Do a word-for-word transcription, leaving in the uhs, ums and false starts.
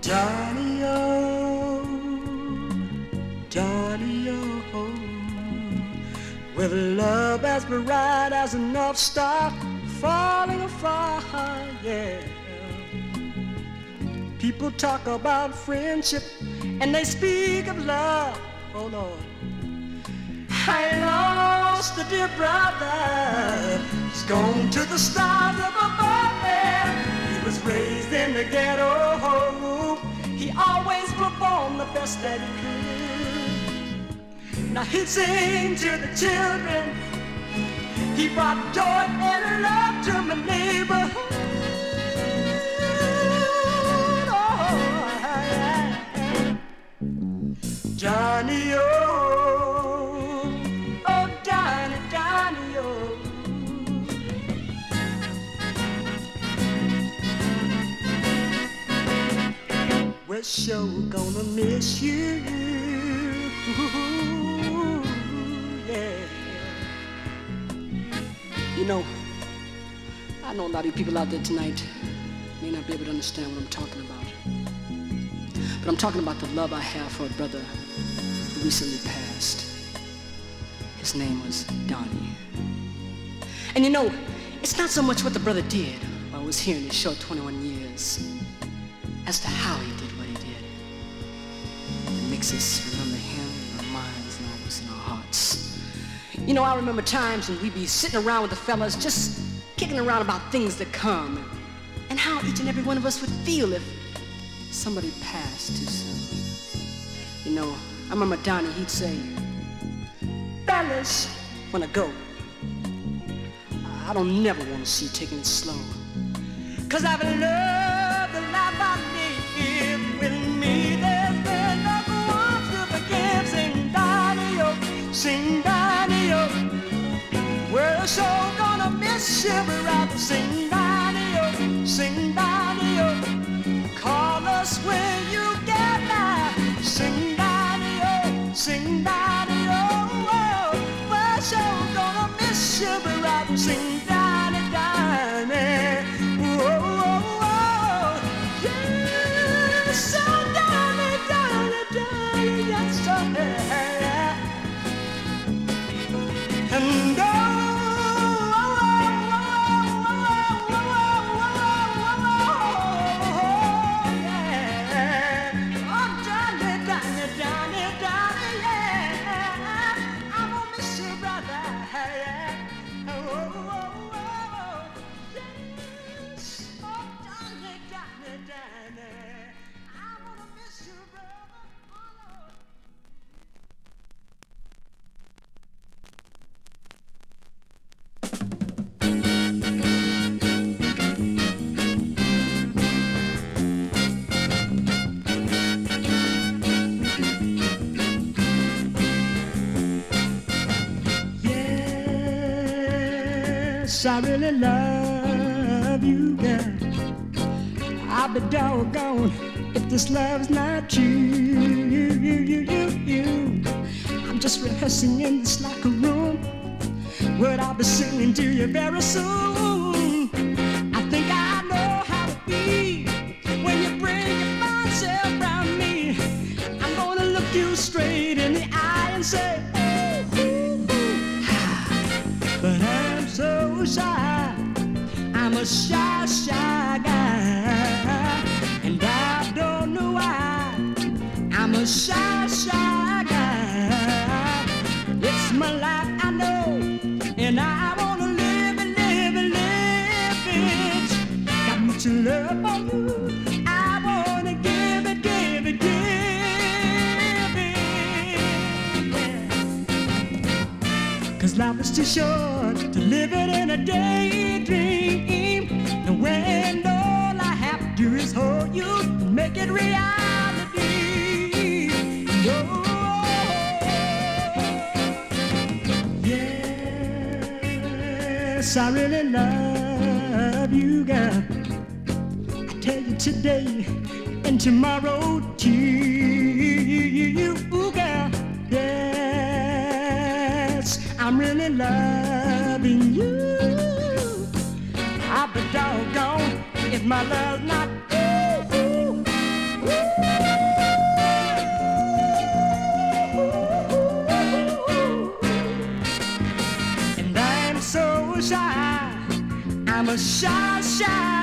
Johnny, oh, Johnny, oh, with love as bright as a North Star falling afar, yeah. People talk about friendship and they speak of love, oh Lord. I lost a dear brother, he's gone to the stars up above there. He was raised in the ghetto, he always performed the best that he could. Now he'd sing to the children, he brought joy and love to my neighborhood. Johnny, oh, oh, Johnny, Johnny, oh. We're sure gonna miss you, yeah. You know, I know a lot of you people out there tonight may not be able to understand what I'm talking about. But I'm talking about the love I have for a brother who recently passed. His name was Donnie. And you know, it's not so much what the brother did while I was here in his short twenty-one years, as to how he did what he did. It makes us remember him in our minds and always in our hearts. You know, I remember times when we'd be sitting around with the fellas just kicking around about things to come, and how each and every one of us would feel if somebody passed too soon. You know, I remember Donnie, he'd say, fellas, when I go, I don't never want to see you taking it slow. Cause I've loved the life I live with me. There's been nothing once to forgive. Sing Donnie-o, sing Donnie-o. We're so gonna miss you, brother. Sing Donnie-o, sing Donnie-o. Call us when you get back. Sing Donnie-o, sing Donnie-o. We're so gonna miss you, brother. Sing Donnie, Donnie. Whoa, whoa, whoa. Yeah, so Donnie, Donnie, Donnie, yes, so yeah. And oh, I really love you, girl. I'll be doggone if this love's not true. You, you, you, you, you. I'm just rehearsing in this locker room what I'll be singing to you very soon. I think I know how to be when you bring your fine self around me. I'm gonna look you straight in the eye and say, ooh, ooh, ooh. But I'm so shy, I'm a shy, shy guy, and I don't know why. I'm a shy, shy guy. It's my life, I know, and I wanna live it, live it, live it. Got much love for you, I wanna give it, give it, give it. Cause life is too short to live it in a daydream, and when all I have to do is hold you and make it reality. Oh, yes, I really love you, girl. I tell you today and tomorrow too, girl. Yes, I'm really loving you. I'll be doggone if my love's not ooh, ooh, ooh. I'm a shy, shy